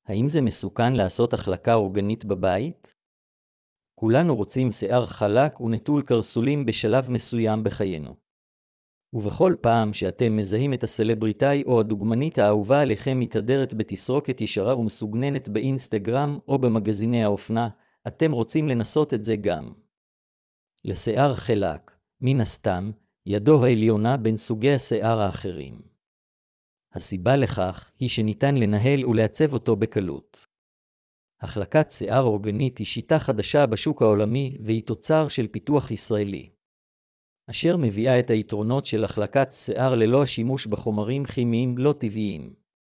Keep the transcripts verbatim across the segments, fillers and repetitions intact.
האם זה מסוכן לעשות החלקה אורגנית בבית? כולנו רוצים שיער חלק ונטול קרסולים בשלב מסוים בחיינו. ובכל פעם שאתם מזהים את הסלבריטאי או הדוגמנית האהובה עליכם מתהדרת בתסרוקת ישרה ומסוגננת באינסטגרם או במגזיני האופנה, אתם רוצים לנסות את זה גם. לשיער חלק, מן הסתם, ידו העליונה בין סוגי השיער האחרים. הסיבה לכך היא שניתן לנהל ולעצב אותו בקלות. החלקת שיער אורגנית היא שיטה חדשה בשוק העולמי והיא תוצר של פיתוח ישראלי, אשר מביאה את היתרונות של החלקת שיער ללא השימוש בחומרים כימיים לא טבעיים.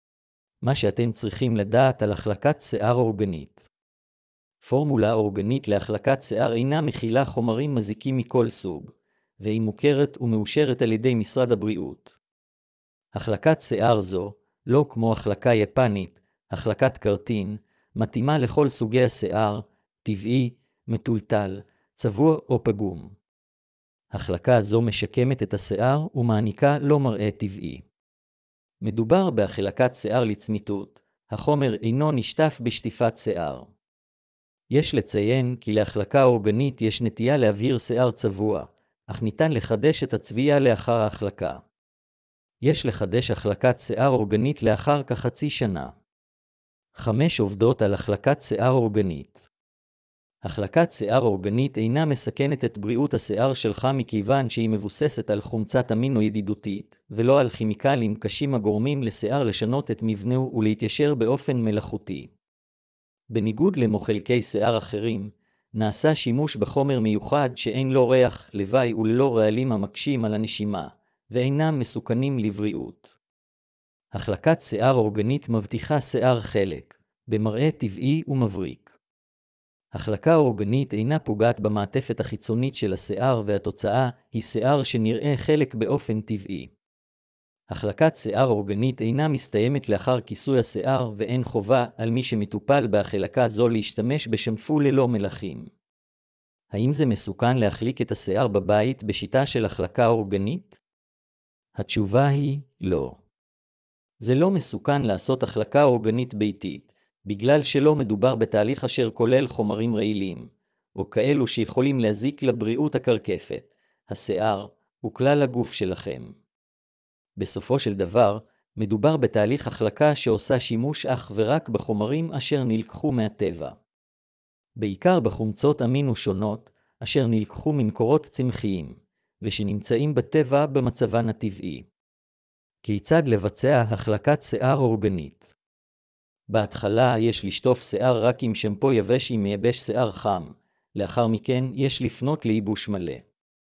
מה שאתם צריכים לדעת על החלקת שיער אורגנית. פורמולה אורגנית להחלקת שיער אינה מכילה חומרים מזיקים מכל סוג, והיא מוכרת ומאושרת על ידי משרד הבריאות. החלקת שיער זו, לא כמו החלקה יפנית, החלקת קרטין, מתאימה לכל סוגי השיער, טבעי, מטולטל, צבוע או פגום. החלקה זו משקמת את השיער ומעניקה לו מראה טבעי. מדובר בהחלקת שיער לצמיתות, החומר אינו נשטף בשטיפת שיער. יש לציין כי להחלקה אורגנית יש נטייה להבהיר שיער צבוע, אך ניתן לחדש את הצביעה לאחר ההחלקה. יש לחדש החלקת שיער אורגנית לאחר כחצי שנה. חמש עובדות על החלקת שיער אורגנית. החלקת שיער אורגנית אינה מסכנת את בריאות השיער שלך מכיוון שהיא מבוססת על חומצת אמינו ידידותית, ולא על כימיקלים קשים הגורמים לשיער לשנות את מבנהו ולהתיישר באופן מלאכותי. בניגוד למחלקי שיער אחרים, נעשה שימוש בחומר מיוחד שאין לו ריח, לוואי וללא רעלים המקשים על הנשימה, ואינם מסוכנים לבריאות. החלקת שיער אורגנית מבטיחה שיער חלק, במראה טבעי ומבריק. החלקה אורגנית אינה פוגעת במעטפת החיצונית של השיער והתוצאה היא שיער שנראה חלק באופן טבעי. החלקת שיער אורגנית אינה מסתיימת לאחר כיסוי השיער ואין חובה על מי שמטופל בהחלקה זו להשתמש בשמפו ללא מלחים. האם זה מסוכן להחליק את השיער בבית בשיטה של החלקה אורגנית? התשובה היא לא. זה לא מסוכן לעשות החלקה אורגנית ביתית, בגלל שלא מדובר בתהליך אשר כולל חומרים רעילים, או כאלו שיכולים להזיק לבריאות הקרקפת, השיער וכלל הגוף שלכם. בסופו של דבר, מדובר בתהליך החלקה שעושה שימוש אך ורק בחומרים אשר נלקחו מהטבע. בעיקר בחומצות אמינו שונות, אשר נלקחו ממקורות צמחיים, ושנמצאים בטבע במצבן הטבעי. כיצד לבצע החלקת שיער אורגנית? בהתחלה יש לשטוף שיער רק עם שמפו יבש עם מייבש שיער חם, לאחר מכן יש לפנות לייבוש מלא.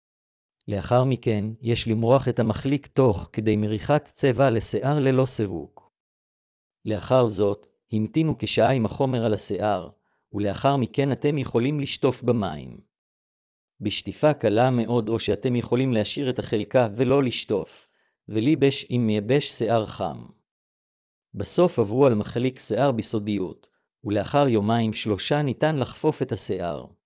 לאחר מכן יש למרוח את המחליק תוך כדי מריחת צבע לשיער ללא סירוק. לאחר זאת, המתינו כשעה עם החומר על השיער, ולאחר מכן אתם יכולים לשטוף במים. בשטיפה קלה מאוד או שאתם יכולים להשאיר את החלקה ולא לשטוף, ולייבש עם מייבש שיער חם. בסוף עברו על מחליק שיער בסודיות, ולאחר יומיים שלושה ניתן לחפוף את השיער.